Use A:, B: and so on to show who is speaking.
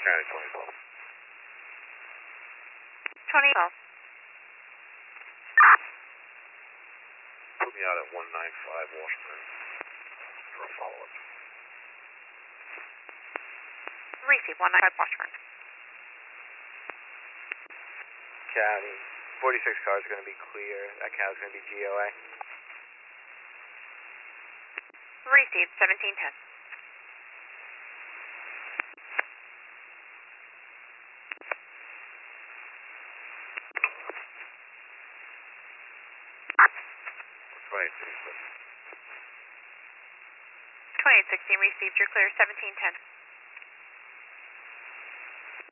A: County 2012.
B: 2012.
A: Put me out at 195 Washburn for a follow-up.
B: Receive 195 Washburn.
C: County, 46 cars are going to be clear. That count's going to be GOA.
B: Receive 1710.
A: Twenty-two.
B: 2816 received. You're clear. 1710.